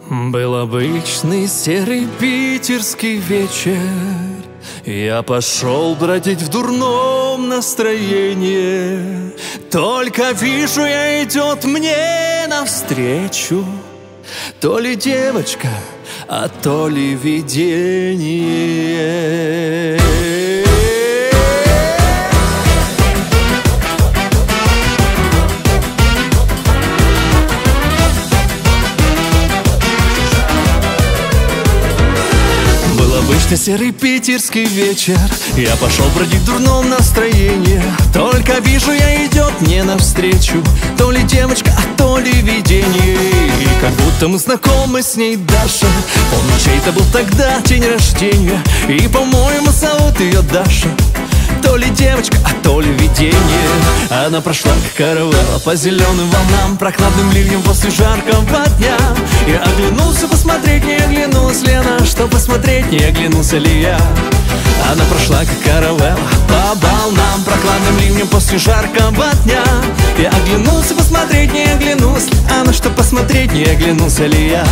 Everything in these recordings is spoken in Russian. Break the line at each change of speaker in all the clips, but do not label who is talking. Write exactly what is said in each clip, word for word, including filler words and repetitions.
Был обычный серый питерский вечер. Я пошел бродить в дурном настроении. Только вижу я, идет мне навстречу то ли девочка, а то ли видение. Обычно серый питерский вечер. Я пошел бродить в дурном настроении. Только вижу я, идет мне навстречу то ли девочка, а то ли видение. И как будто мы знакомы с ней, Даша. Помню, чей-то был тогда день рождения. И, по-моему, зовут ее Даша. То ли девочка, а то ли видение. Она прошла, как каравелла, по зеленым волнам, прохладным ливнем после жаркого дня. Я оглянулся посмотреть, не оглянулась ли она, что посмотреть, не оглянулся ли я. Она прошла, как каравелла, по волнам, прохладным ливнем после жаркого дня. Я оглянулся посмотреть, не оглянулась ли она, что посмотреть, не оглянулся ли я.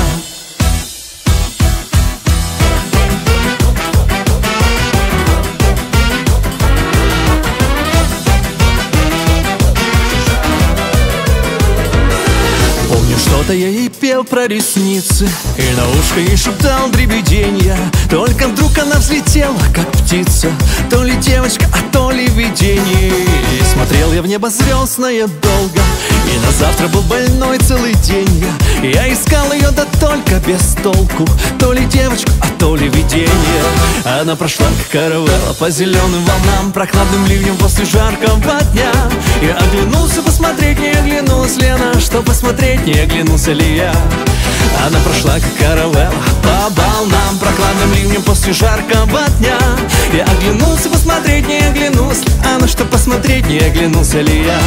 Что-то я ей пел про ресницы и на ушко ей шептал дребеденья. Только вдруг она взлетела, как птица. То ли девочка, а то ли видение. И смотрел я в небо звездное долго. И на завтра был больной целый день я. Я искал ее, да только без толку. То ли девочка, а то ли видение. Она прошла, как каравелла, по зеленым волнам, прохладным ливнем после жаркого дня. Я оглянулся посмотреть, не оглянулась ли она, что посмотреть, не оглянулся ли я. Она прошла, как каравелла, по волнам, прохладным ливнем после жаркого дня. Я оглянулся посмотреть, не оглянулась ли она, что посмотреть, не оглянулся ли я.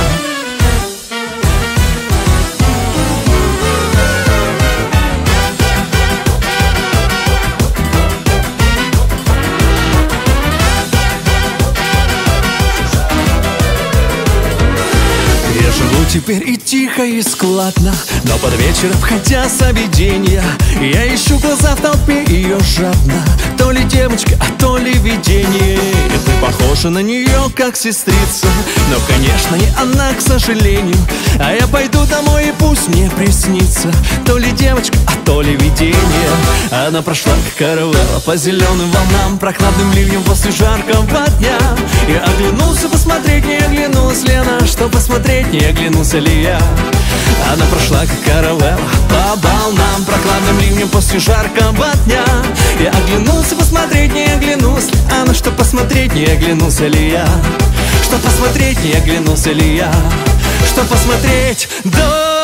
Теперь и тихо, и складно, но под вечер, обходя заведенья, я ищу глаза в толпе ее жадно. То ли девочка, а то ли видение. Ты похожа на нее, как сестрица, но, конечно, не она, к сожалению. А я пойду домой, и пусть мне приснится то ли девочка, а то ли видение. Она прошла, как каравелла, по зеленым волнам, прохладным ливнем после жаркого дня. Я оглянулся посмотреть, не оглянулась ли она, что посмотреть, не оглянулся ли я. Она прошла, как каравелла, по волнам, прохладным ливнем после жаркого дня. Я оглянулся посмотреть, не оглянулась ли она, что посмотреть, не оглянулся ли я. Что посмотреть, не оглянулся ли я. Что посмотреть, да.